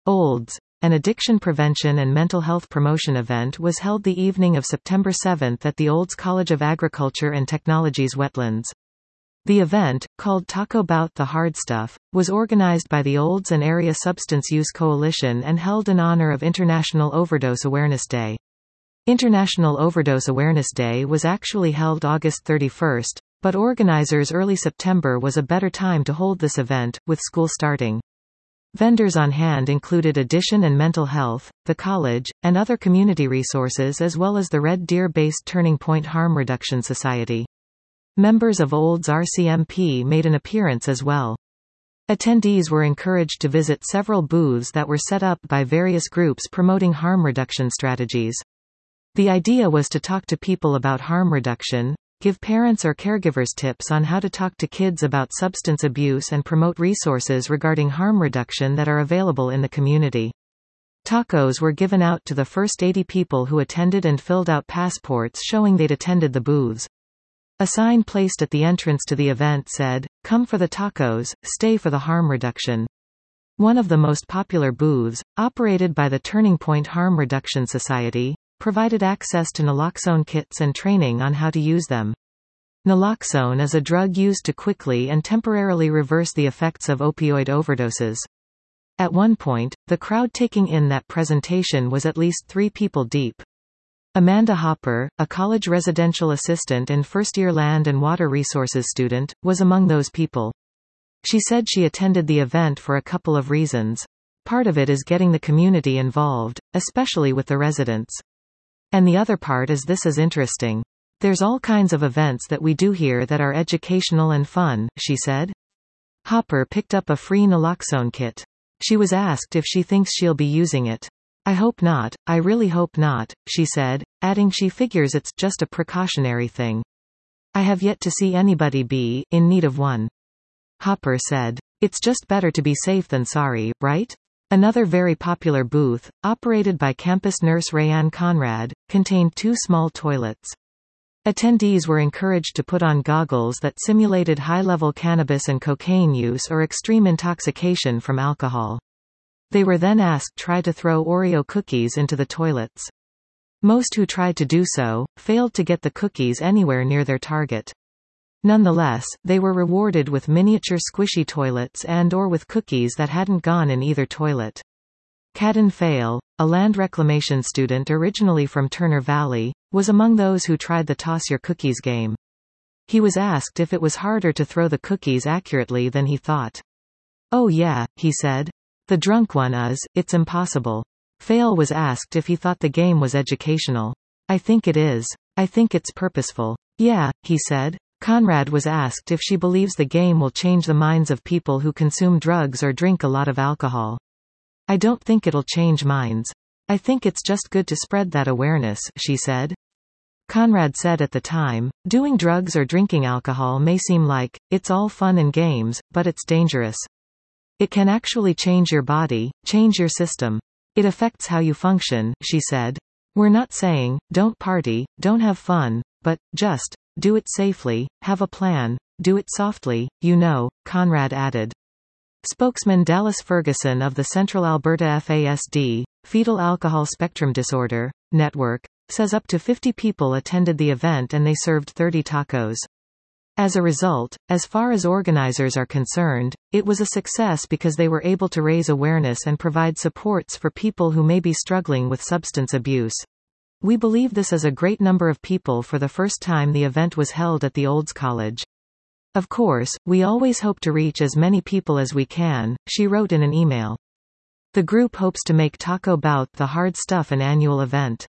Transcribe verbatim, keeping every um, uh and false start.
Olds, an addiction prevention and mental health promotion event, was held the evening of September seventh at the Olds College of Agriculture and Technology's wetlands. The event, called Taco Bout the Hard Stuff, was organized by the Olds and Area Substance Use Coalition and held in honor of International Overdose Awareness Day. International Overdose Awareness Day was actually held August thirty-first, but organizers early September was a better time to hold this event, with school starting. Vendors on hand included addiction and mental health, the college, and other community resources, as well as the Red Deer-based Turning Point Harm Reduction Society. Members of Olds R C M P made an appearance as well. Attendees were encouraged to visit several booths that were set up by various groups promoting harm reduction strategies. The idea was to talk to people about harm reduction, give parents or caregivers tips on how to talk to kids about substance abuse, and promote resources regarding harm reduction that are available in the community. Tacos were given out to the first eighty people who attended and filled out passports showing they'd attended the booths. A sign placed at the entrance to the event said, "Come for the tacos, stay for the harm reduction." One of the most popular booths, operated by the Turning Point Harm Reduction Society, provided access to naloxone kits and training on how to use them. Naloxone is a drug used to quickly and temporarily reverse the effects of opioid overdoses. At one point, the crowd taking in that presentation was at least three people deep. Amanda Hopper, a college residential assistant and first-year land and water resources student, was among those people. She said she attended the event for a couple of reasons. Part of it is getting the community involved, especially with the residents. And the other part is this is interesting. There's all kinds of events that we do here that are educational and fun, she said. Hopper picked up a free naloxone kit. She was asked if she thinks she'll be using it. "I hope not, I really hope not," she said, adding she figures it's just a precautionary thing. "I have yet to see anybody be in need of one." Hopper said, "It's just better to be safe than sorry, right?" Another very popular booth, operated by campus nurse Rayanne Conrad, contained two small toilets. Attendees were encouraged to put on goggles that simulated high-level cannabis and cocaine use or extreme intoxication from alcohol. They were then asked to try to throw Oreo cookies into the toilets. Most who tried to do so, failed to get the cookies anywhere near their target. Nonetheless, they were rewarded with miniature squishy toilets and or with cookies that hadn't gone in either toilet. Caden Fail, a land reclamation student originally from Turner Valley, was among those who tried the Toss Your Cookies game. He was asked if it was harder to throw the cookies accurately than he thought. "Oh yeah," he said. "The drunk one is, it's impossible." Fail was asked if he thought the game was educational. "I think it is. I think it's purposeful." "Yeah," he said. Conrad was asked if she believes the game will change the minds of people who consume drugs or drink a lot of alcohol. "I don't think it'll change minds. I think it's just good to spread that awareness," she said. Conrad said at the time, "Doing drugs or drinking alcohol may seem like, it's all fun and games, but it's dangerous. It can actually change your body, change your system. It affects how you function," she said. "We're not saying, don't party, don't have fun, but, just, do it safely, have a plan, do it softly, you know," Conrad added. Spokesman Dallas Ferguson of the Central Alberta F A S D, Fetal Alcohol Spectrum Disorder Network, says up to fifty people attended the event and they served thirty tacos. As a result, as far as organizers are concerned, it was a success because they were able to raise awareness and provide supports for people who may be struggling with substance abuse. "We believe this is a great number of people for the first time the event was held at the Olds College. Of course, we always hope to reach as many people as we can," she wrote in an email. The group hopes to make Taco Bout the Hard Stuff an annual event.